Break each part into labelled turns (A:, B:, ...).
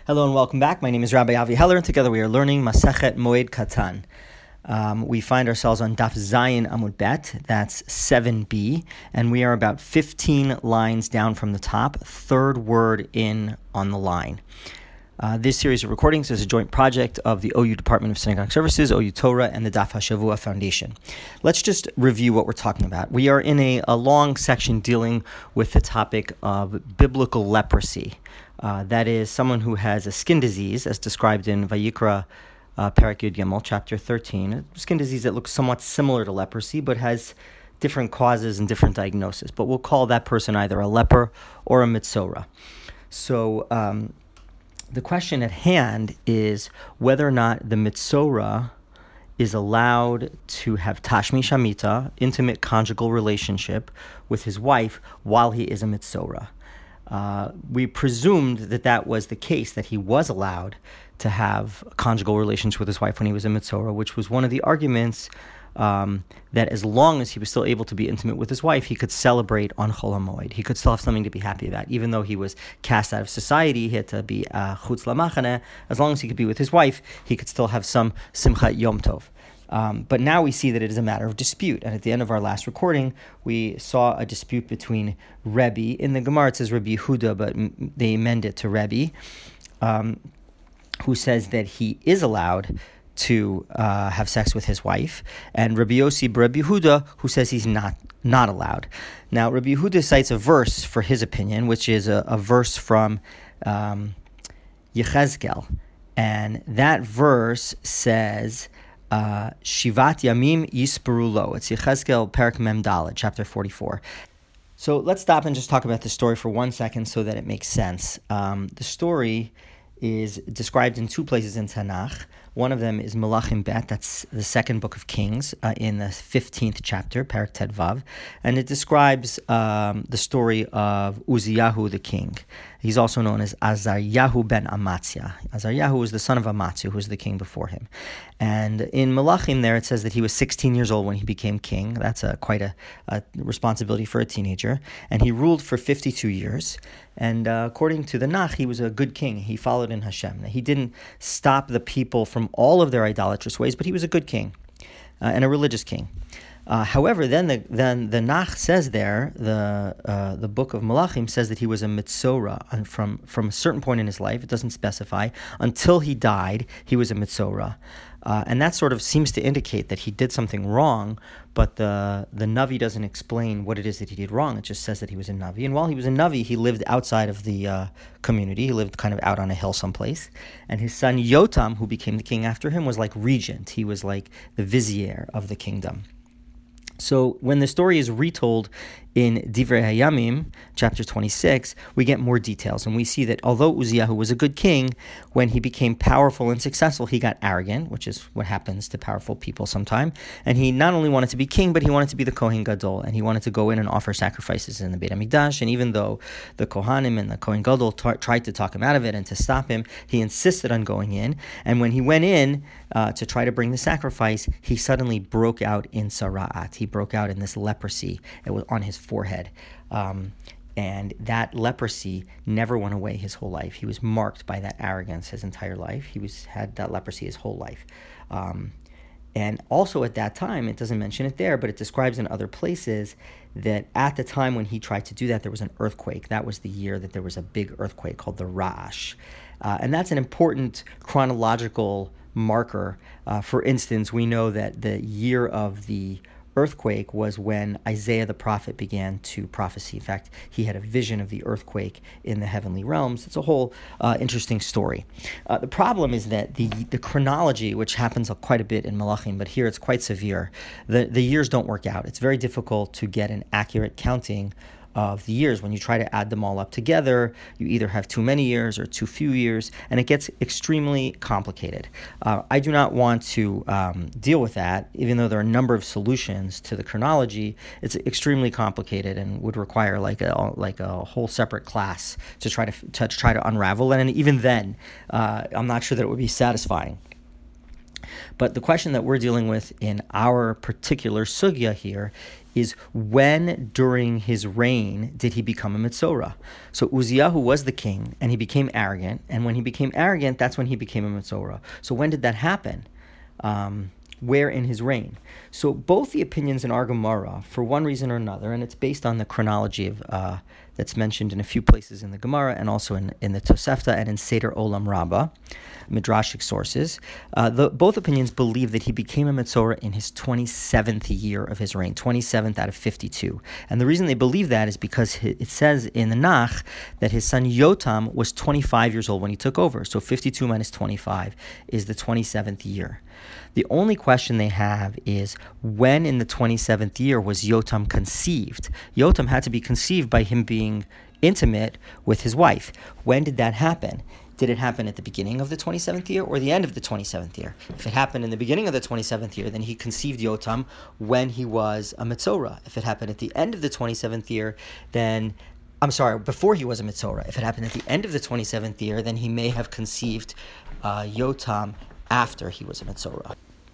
A: Hello and welcome back. My name is Rabbi Avi Heller, and together we are learning Masechet Moed Katan. We find ourselves on Daf Zayin Amud Bet, that's 7b, and we are about 15 lines down from the top, third word in on the line. This series of recordings is a joint project of the OU Department of Synagogue Services, OU Torah, and the Daf HaShavua Foundation. Let's just review what we're talking about. We are in a long section dealing with the topic of biblical leprosy. That is someone who has a skin disease, as described in Vayikra Perek Yud Gimel, chapter 13, a skin disease that looks somewhat similar to leprosy, but has different causes and different diagnosis. But we'll call that person either a leper or a mitzora. So the question at hand is whether or not the mitzora is allowed to have tashmi shamita, intimate conjugal relationship, with his wife while he is a mitzora. We presumed that was the case, that he was allowed to have conjugal relations with his wife when he was a mitzora, which was one of the arguments that as long as he was still able to be intimate with his wife, he could celebrate on Chol HaMoed. He could still have something to be happy about. Even though he was cast out of society, he had to be chutz lamachane. As long as he could be with his wife, he could still have some simchat yom tov. But now we see that it is a matter of dispute. And at the end of our last recording, we saw a dispute between Rebbe. In the Gemara it says Rabbi Yehuda, but they amend it to Rebbe, who says that he is allowed to have sex with his wife, and Rabbi Yossi Rabbi Yehuda, who says he's not allowed. Now, Rabbi Yehuda cites a verse for his opinion, which is a verse from Yechezkel, and that verse says, Shivat Yamim Yisperu Lo. It's Yechezkel Perek Mem Daled, chapter 44. So let's stop and just talk about the story for 1 second so that it makes sense. The story is described in two places in Tanakh. One of them is Melachim Bet, that's the second book of Kings, in the 15th chapter, Perek Tet Vav, and it describes the story of Uziyahu the king. He's also known as Azaryahu ben Amatzia. Azaryahu was the son of Amatzia, who was the king before him. And in Melachim there, it says that he was 16 years old when he became king. That's quite a responsibility for a teenager. And he ruled for 52 years. And according to the Nach, he was a good king. He followed in Hashem. He didn't stop the people from all of their idolatrous ways, but he was a good king and a religious king. However, then the Nach says there, the book of Melachim says that he was a mitzora, and from a certain point in his life, it doesn't specify, until he died, he was a mitzora. And that sort of seems to indicate that he did something wrong, but the Navi doesn't explain what it is that he did wrong. It just says that he was a Navi. And while he was a Navi, he lived outside of the community. He lived kind of out on a hill someplace. And his son Yotam, who became the king after him, was like regent. He was like the vizier of the kingdom. So when the story is retold in Divrei Hayamim, chapter 26, we get more details. And we see that although Uziyahu was a good king, when he became powerful and successful, he got arrogant, which is what happens to powerful people sometime. And he not only wanted to be king, but he wanted to be the Kohen Gadol. And he wanted to go in and offer sacrifices in the Beit HaMikdash. And even though the Kohanim and the Kohen Gadol tried to talk him out of it and to stop him, he insisted on going in. And when he went in to try to bring the sacrifice, he suddenly broke out in Sara'at. He broke out in this leprosy. It was on his forehead. And that leprosy never went away his whole life. He was marked by that arrogance his entire life. He had that leprosy his whole life. And also at that time, it doesn't mention it there, but it describes in other places that at the time when he tried to do that, there was an earthquake. That was the year that there was a big earthquake called the Ra'ash. And that's an important chronological marker. For instance, we know that the year of the earthquake was when Isaiah the prophet began to prophesy. In fact, he had a vision of the earthquake in the heavenly realms. It's a whole interesting story. The problem is that the chronology, which happens quite a bit in Melachim, but here it's quite severe, the years don't work out. It's very difficult to get an accurate counting of the years. When you try to add them all up together, you either have too many years or too few years, and it gets extremely complicated. I do not want to deal with that, even though there are a number of solutions to the chronology. It's extremely complicated and would require like a whole separate class to try to unravel it. And even then, I'm not sure that it would be satisfying. But the question that we're dealing with in our particular sugya here is when during his reign did he become a Mitzorah? So Uziyahu was the king, and he became arrogant, and when he became arrogant, that's when he became a Mitzorah. So when did that happen? Where in his reign? So both the opinions in our Gemara, for one reason or another, and it's based on the chronology of that's mentioned in a few places in the Gemara and also in the Tosefta and in Seder Olam Rabbah, Midrashic sources. Both opinions believe that he became a Mitzorah in his 27th year of his reign, 27th out of 52. And the reason they believe that is because it says in the Nach that his son Yotam was 25 years old when he took over. So 52 minus 25 is the 27th year. The only question they have is when in the 27th year was Yotam conceived? Yotam had to be conceived by him being intimate with his wife. When did that happen? Did it happen at the beginning of the 27th year or the end of the 27th year? If it happened in the beginning of the 27th year, then he conceived Yotam when he was a Mitzorah. If it happened at the end of the 27th year, then before he was a Mitzorah. If it happened at the end of the 27th year, then he may have conceived Yotam after he was a Mitzorah.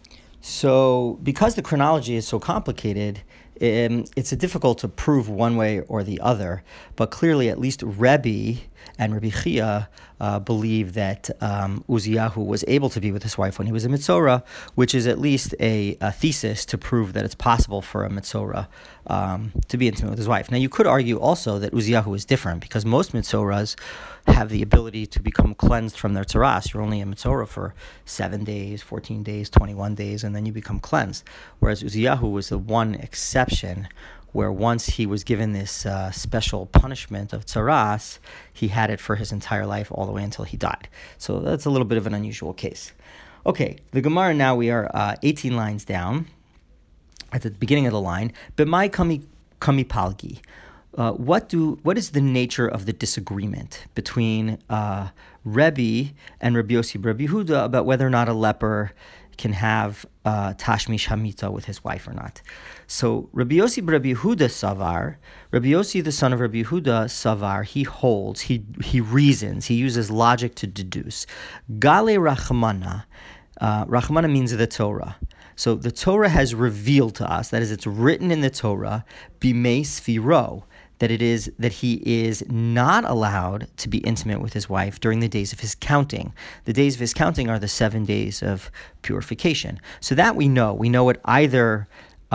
A: So, because the chronology is so complicated, it's difficult to prove one way or the other. But clearly, at least Rebbe and Rabbi Chia believe that Uziyahu was able to be with his wife when he was a Mitzorah, which is at least a thesis to prove that it's possible for a Mitzorah to be intimate with his wife. Now, you could argue also that Uziyahu is different because most Mitzorahs have the ability to become cleansed from their tzaras. You're only a Mitzorah for 7 days, 14 days, 21 days, and then you become cleansed. Whereas Uziyahu was the one exception where once he was given this special punishment of tzaras, he had it for his entire life all the way until he died. So that's a little bit of an unusual case. Okay, the Gemara now, we are 18 lines down at the beginning of the line. B'mai kami palgi. What is the nature of the disagreement between Rebbe and Rabbi Yossi Rabbi Yehuda about whether or not a leper can have tashmish hamita with his wife or not? So Rabbi Yossi Rabbi Yehuda savar, Rabbi Yossi the son of Rabbi Yehuda savar, he holds, he reasons, he uses logic to deduce. Gale Rachmana, Rachmana means the Torah. So the Torah has revealed to us, that is, it's written in the Torah, bimei sfiro, that he is not allowed to be intimate with his wife during the days of his counting. The days of his counting are the 7 days of purification. So that we know. We know it either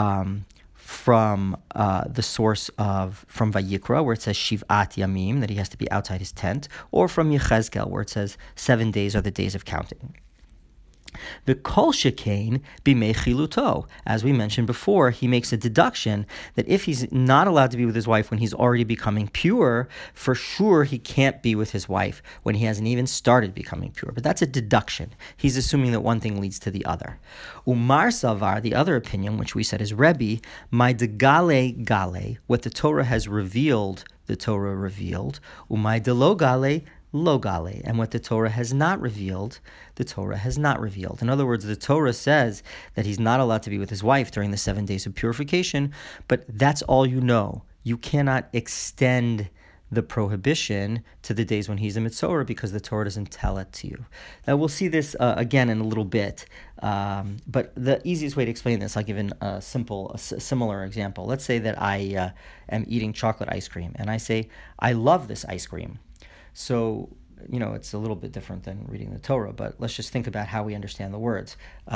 A: from the source from Vayikra, where it says Shivat Yamim, that he has to be outside his tent, or from Yechezkel, where it says 7 days are the days of counting. The kol shekain b'mei chiluto. As we mentioned before, he makes a deduction that if he's not allowed to be with his wife when he's already becoming pure, for sure he can't be with his wife when he hasn't even started becoming pure. But that's a deduction. He's assuming that one thing leads to the other. Umar savar, the other opinion, which we said is Rebbe, my degale gale, what the Torah has revealed, the Torah revealed. Umay de lo gale, lo gale, and what the Torah has not revealed, the Torah has not revealed. In other words, the Torah says that he's not allowed to be with his wife during the 7 days of purification, but that's all you know. You cannot extend the prohibition to the days when he's a Mitzorah because the Torah doesn't tell it to you. Now, we'll see this again in a little bit, but the easiest way to explain this, I'll give a similar example. Let's say that I am eating chocolate ice cream, and I say, I love this ice cream. So, it's a little bit different than reading the Torah, but let's just think about how we understand the words.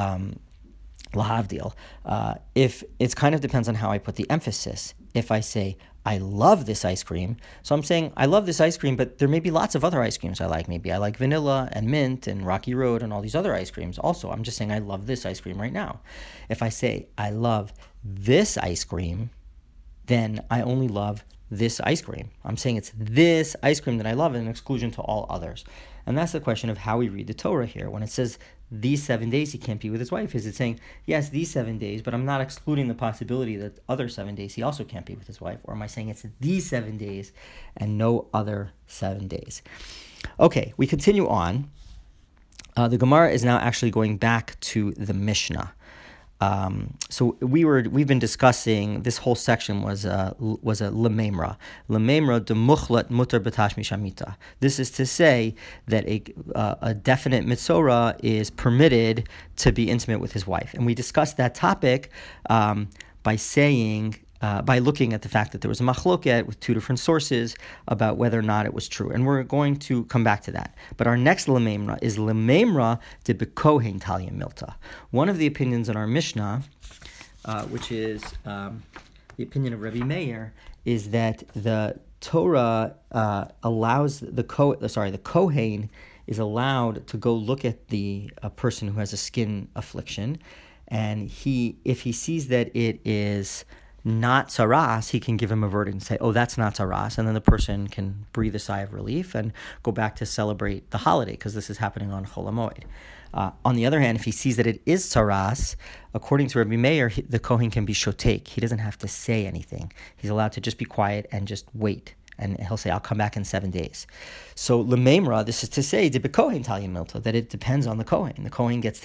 A: Lahavdil. If it kind of depends on how I put the emphasis. If I say, I love this ice cream, so I'm saying, I love this ice cream, but there may be lots of other ice creams I like. Maybe I like vanilla and mint and Rocky Road and all these other ice creams also. I'm just saying I love this ice cream right now. If I say, I love this ice cream, then I only love this ice cream. I'm saying it's this ice cream that I love in exclusion to all others. And that's the question of how we read the Torah here. When it says these 7 days he can't be with his wife, is it saying, yes, these 7 days, but I'm not excluding the possibility that other 7 days he also can't be with his wife? Or am I saying it's these 7 days and no other 7 days? Okay, we continue on. The Gemara is now actually going back to the Mishnah. So we've been discussing, this whole section was a lememra. Lememra de muchlat mutar b'tashmish hamita. This is to say that a definite mitzorah is permitted to be intimate with his wife. And we discussed that topic by saying by looking at the fact that there was a machloket with two different sources about whether or not it was true. And we're going to come back to that. But our next lememra is lememra de bekohen talia milta. One of the opinions in our Mishnah, which is the opinion of Rabbi Meir, is that the Torah allows the Kohen is allowed to go look at a person who has a skin affliction, and if he sees that it is not tsaras, he can give him a verdict and say, oh, that's not tsaras, and then the person can breathe a sigh of relief and go back to celebrate the holiday, because this is happening on Chol HaMoed. On the other hand, if he sees that it is tsaras, according to Rabbi Meir, the Kohen can be shotek. He doesn't have to say anything. He's allowed to just be quiet and just wait. And he'll say, I'll come back in 7 days. So lememra, this is to say, de bekohen talia milta, that it depends on the Kohen. The Kohen gets to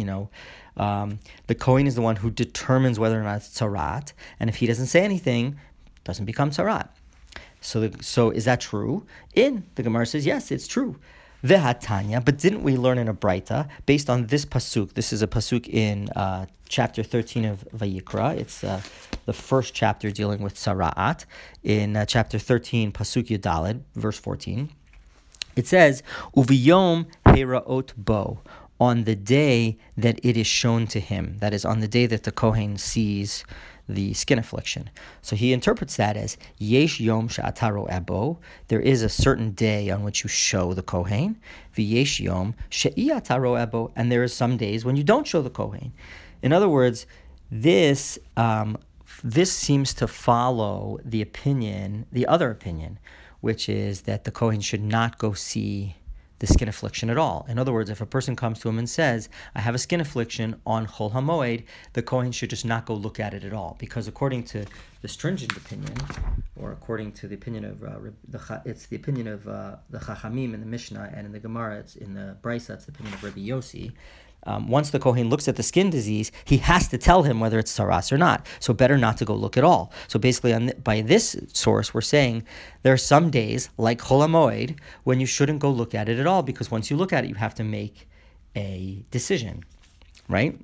A: the Kohen is the one who determines whether or not it's tzarat, and if he doesn't say anything, it doesn't become tzarat. So is that true? The Gemara says, yes, it's true. Vehatanya, but didn't we learn in a Braita, based on this pasuk? This is a pasuk in chapter 13 of Vayikra. It's the first chapter dealing with Sara'at. In chapter 13, pasuk Yudaled, verse 14, it says, Uviyom heraot bo, on the day that it is shown to him. That is, on the day that the Kohen sees the skin affliction. So he interprets that as yesh yom she'ataro ebo. There is a certain day on which you show the Kohen. V'yesh yom she'ataro ebo, and there are some days when you don't show the Kohen. In other words, this seems to follow the other opinion, which is that the Kohen should not go see the skin affliction at all. In other words, if a person comes to him and says, I have a skin affliction on Chol HaMoed, the Kohen should just not go look at it at all. Because according to the stringent opinion, or according to the opinion of, it's the opinion of the Chachamim in the Mishnah, and in the Gemara, it's in the Brisa, it's the opinion of Rabbi Yossi. Once the Kohen looks at the skin disease, he has to tell him whether it's tsaras or not. So better not to go look at all. So basically, by this source, we're saying there are some days, like Chol HaMoed, when you shouldn't go look at it at all, because once you look at it, you have to make a decision, right?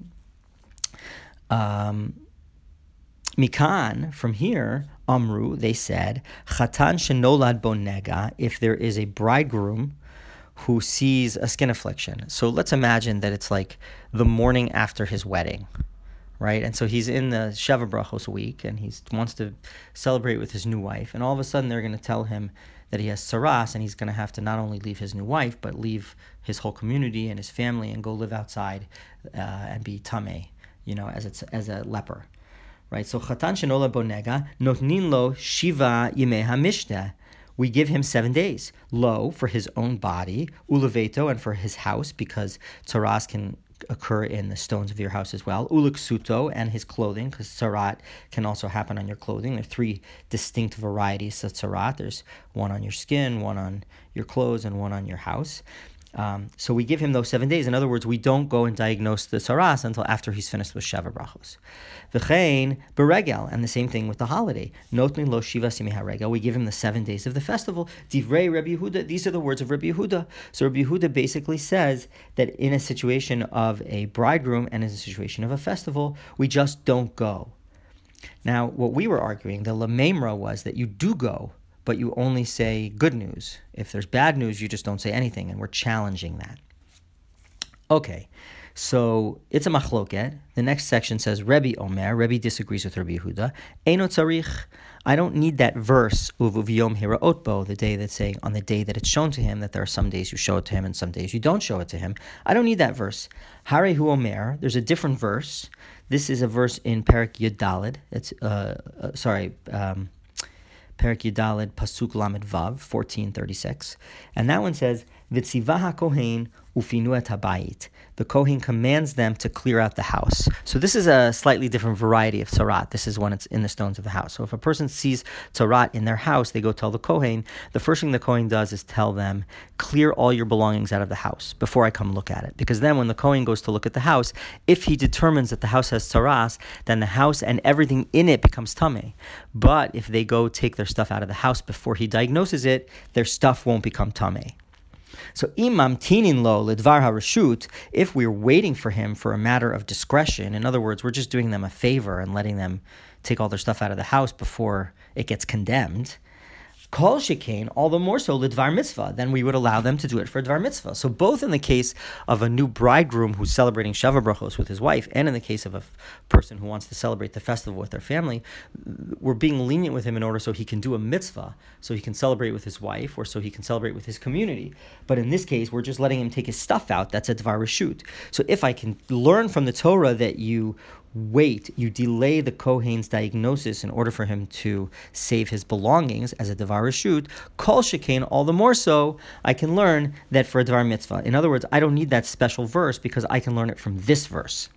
A: Mikan, from here, Amru, they said, Chatan shenolad bo nega, if there is a bridegroom who sees a skin affliction. So let's imagine that it's like the morning after his wedding, right? And so he's in the Sheva Brachos week, and he wants to celebrate with his new wife. And all of a sudden, they're going to tell him that he has tsaras, and he's going to have to not only leave his new wife, but leave his whole community and his family and go live outside and be tameh, as a leper, right? So chatan shenola bonega notnin lo shiva yimei hamishta. We give him 7 days. Lo, for his own body, uleveto, and for his house, because tsaras can occur in the stones of your house as well. Uleksuto, and his clothing, because tsarat can also happen on your clothing. There are 3 distinct varieties of tsarat. There's one on your skin, one on your clothes, and one on your house. So we give him those 7 days. In other words, we don't go and diagnose the tsaras until after he's finished with Sheva Brachos. V'chein beregel, and the same thing with the holiday. Notnin lo shiva simi haregel. We give him the 7 days of the festival. Divrei Rabbi Yehuda. These are the words of Rabbi Yehuda. So Rabbi Yehuda basically says that in a situation of a bridegroom and in a situation of a festival, we just don't go. Now, what we were arguing, the lememra, was that you do go, but you only say good news. If there's bad news, you just don't say anything, and we're challenging that. Okay, so it's a machloket. The next section says, Rebbe Omer, Rebbe disagrees with Rabbi Yehuda. Eino tzarich, I don't need that verse, uvuviyom hiraot bo, the day that's saying, on the day that it's shown to him, that there are some days you show it to him and some days you don't show it to him. I don't need that verse. Hare hu Omer, there's a different verse. This is a verse in Perek Yudaled. It's, Perek Yudaled, Pasuk Lamed Vav, 1436. And that one says, V'tziva HaKohen ufinu et habayit. The Kohen commands them to clear out the house. So this is a slightly different variety of tzarat. This is when it's in the stones of the house. So if a person sees tzarat in their house, they go tell the Kohen. The first thing the Kohen does is tell them, clear all your belongings out of the house before I come look at it. Because then when the Kohen goes to look at the house, if he determines that the house has tzaras, then the house and everything in it becomes tameh. But if they go take their stuff out of the house before he diagnoses it, their stuff won't become tameh. So imam tinin lo lidvar harashut, if we're waiting for him for a matter of discretion, in other words, we're just doing them a favor and letting them take all their stuff out of the house before it gets condemned. Kol shekain, all the more so lidvar mitzvah, then we would allow them to do it for dvar mitzvah. So both in the case of a new bridegroom who's celebrating Shava Brachos with his wife, and in the case of a person who wants to celebrate the festival with their family, we're being lenient with him in order so he can do a mitzvah, so he can celebrate with his wife, or so he can celebrate with his community. But in this case, we're just letting him take his stuff out. That's a dvar reshut. So if I can learn from the Torah that you delay the Kohen's diagnosis in order for him to save his belongings as a Devar Reshut, Kol Shekain, all the more so, I can learn that for a Devar Mitzvah. In other words, I don't need that special verse because I can learn it from this verse.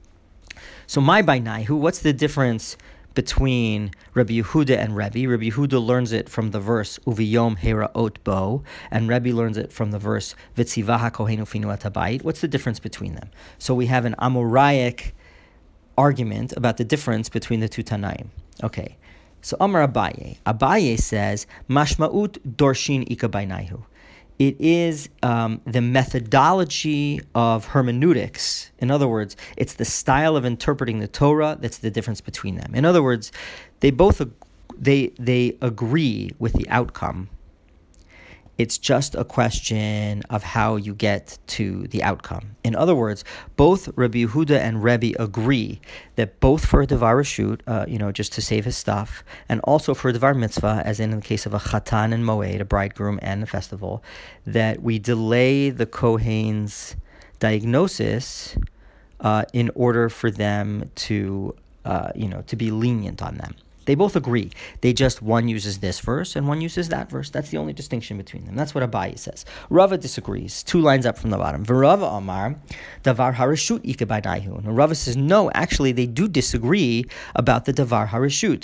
A: So my Bainaihu, what's the difference between Rabbi Yehuda and Rebbe? Rabbi Yehuda learns it from the verse Uviyom Hera Ot Bo, and Rebbe learns it from the verse Vitzivaha Kohenu Finu Atabayit. What's the difference between them? So we have an Amoraic argument about the difference between the two Tanaim. Okay, so Amar Abaye. Abaye says, Mashma'ut Dorshin Ika Bainaihu. It is the methodology of hermeneutics. In other words, it's the style of interpreting the Torah that's the difference between them. In other words, they both they agree with the outcome. It's just a question of how you get to the outcome. In other words, both Rabbi Yehuda and Rebbe agree that both for a Devar Reshut, just to save his stuff, and also for a Devar Mitzvah, as in the case of a Chatan and Moed, a bridegroom and a festival, that we delay the Kohen's diagnosis in order for them to be lenient on them. They both agree. They just, one uses this verse and one uses that verse. That's the only distinction between them. That's what Abaye says. Rava disagrees. 2 lines up from the bottom. V'Rava Amar, Davar Hareshut Ika Bainaihu. And Rava says, no, actually they do disagree about the Davar Hareshut.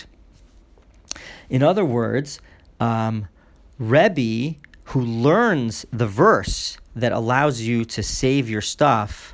A: In other words, Rebbe, who learns the verse that allows you to save your stuff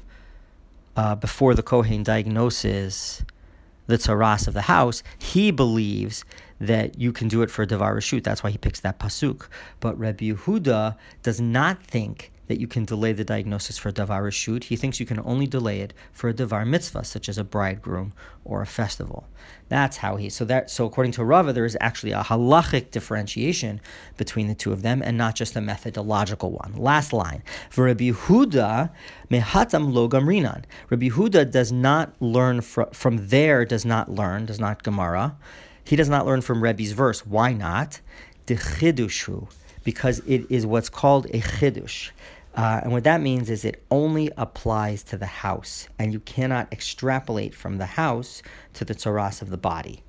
A: before the Kohen diagnoses the tzaras of the house, he believes that you can do it for a Devar Reshut. That's why he picks that pasuk. But Rabbi Yehuda does not think that you can delay the diagnosis for a Devar Reshut. He thinks you can only delay it for a Devar Mitzvah, such as a bridegroom or a festival. That's how so according to Rava, there is actually a halachic differentiation between the two of them, and not just a methodological one. Last line. For Rabbi Yehuda, mehatam lo gamrinan. Rabbi Yehuda does not learn from there, does not Gemara. He does not learn from Rebbe's verse. Why not? De chidushu, because it is what's called a chidush. And what that means is it only applies to the house, and you cannot extrapolate from the house to the tzaras of the body.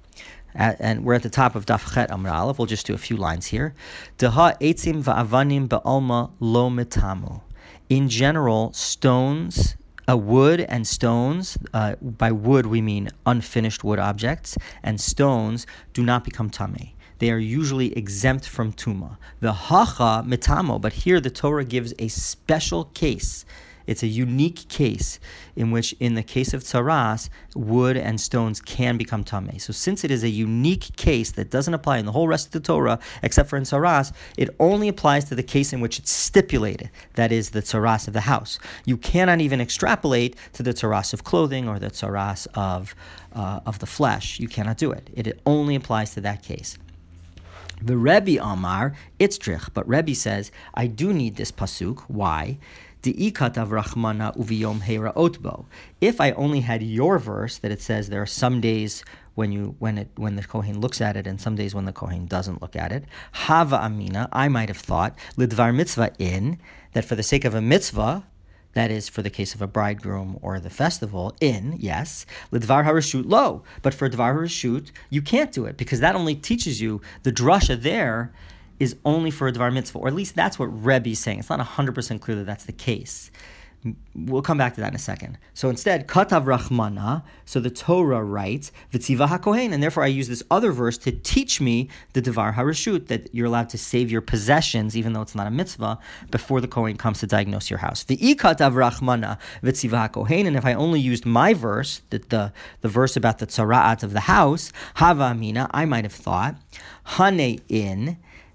A: And we're at the top of Daf Chet Amud Aleph. We'll just do a few lines here. Deha etzim va'avanim ba'alma lo metamu. In general, stones, wood and stones, by wood we mean unfinished wood objects, and stones do not become tameh. They are usually exempt from Tuma. The hacha metamo, but here the Torah gives a special case. It's a unique case in which, in the case of tzaras, wood and stones can become tameh. So since it is a unique case that doesn't apply in the whole rest of the Torah, except for in tzaras, it only applies to the case in which it's stipulated, that is the tzaras of the house. You cannot even extrapolate to the tzaras of clothing or the tzaras of the flesh. You cannot do it. It only applies to that case. The Rebbe Amar, Itztrich, but Rebbe says, I do need this pasuk. Why? De'ikatav rachmana uviyom heira otbo. If I only had your verse that it says there are some days when the Kohen looks at it and some days when the Kohen doesn't look at it, hava amina, I might have thought, lidvar mitzvah that for the sake of a mitzvah, that is, for the case of a bridegroom or the festival, yes, l'dvar hareshut lo. But for dvar hareshut, you can't do it, because that only teaches you, the drasha there is only for a dvar mitzvah, or at least that's what Rebbe is saying. It's not 100% clear that that's the case. We'll come back to that in a second. So instead, katav rachmana, so the Torah writes, v'tziva hakohen, and therefore I use this other verse to teach me the devar hareshut, that you're allowed to save your possessions, even though it's not a mitzvah, before the Kohen comes to diagnose your house. V'i katav rachmana v'tziva hakohen, and if I only used my verse, the verse about the tzara'at of the house, hava amina, I might have thought, hane in,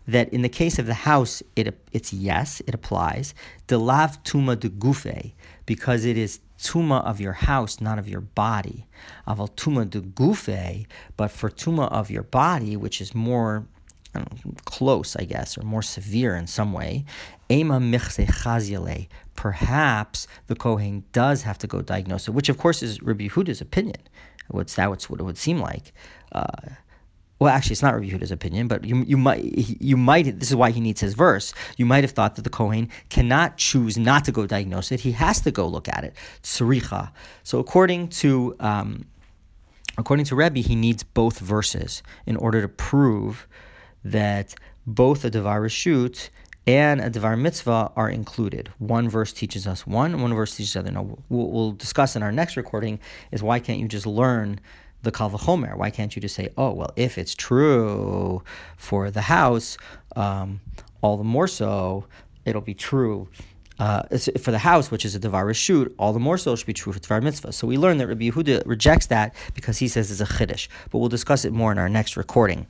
A: that in the case of the house, it's yes, it applies. De lav tuma de gufe, because it is tuma of your house, not of your body. Aval tuma de gufe, but for tuma of your body, which is more close, I guess, or more severe in some way, ema michse chazyale, perhaps the Kohen does have to go diagnose it, which of course is Rabbi Yehuda's opinion. That's what it would seem like. Well, actually, it's not Rabbi Yehuda's opinion, but you might. This is why he needs his verse. You might have thought that the Kohen cannot choose not to go diagnose it; he has to go look at it. Tzricha. So according to Rebbe, he needs both verses in order to prove that both a Devar Reshut and a Devar Mitzvah are included. One verse teaches us one verse teaches the other. Now, we'll discuss in our next recording is why can't you just learn the Kal V'chomer? Why can't you just say, oh, well, if it's true for the house, all the more so it'll be true. For the house, which is a Devar Reshut, all the more so it should be true for Devar Mitzvah. So we learn that Rabbi Yehuda rejects that because he says it's a Chiddush. But we'll discuss it more in our next recording.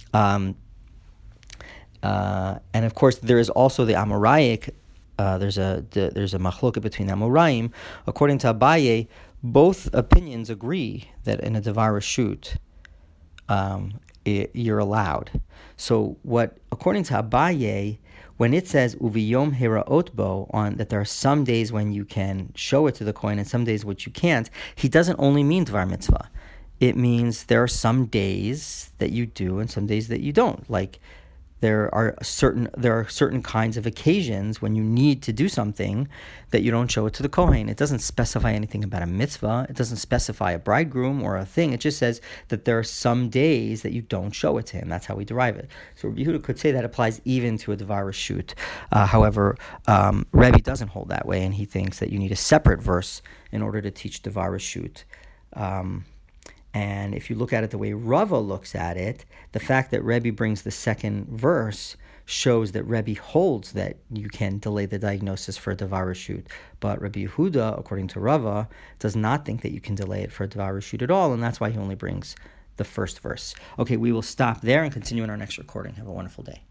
A: And of course, there is also the Amoraic. There's a machloket between the Amoraim. According to Abaye, both opinions agree that in a Devar Reshut, you're allowed. So according to Abaye, when it says uviyom heraot bo, on that there are some days when you can show it to the Kohen and some days which you can't, he doesn't only mean Devar Mitzvah. It means there are some days that you do and some days that you don't. Like there are certain kinds of occasions when you need to do something that you don't show it to the Kohen. It doesn't specify anything about a mitzvah. It doesn't specify a bridegroom or a thing. It just says that there are some days that you don't show it to him. That's how we derive it. So Rabbi Yehuda could say that applies even to a Devar Reshut. However, Rebbe doesn't hold that way, and he thinks that you need a separate verse in order to teach Devar Reshut. And if you look at it the way Rava looks at it, the fact that Rebbe brings the second verse shows that Rebbe holds that you can delay the diagnosis for a Devar Reshut. But Rabbi Yehuda, according to Rava, does not think that you can delay it for a Devar Reshut at all, and that's why he only brings the first verse. Okay, we will stop there and continue in our next recording. Have a wonderful day.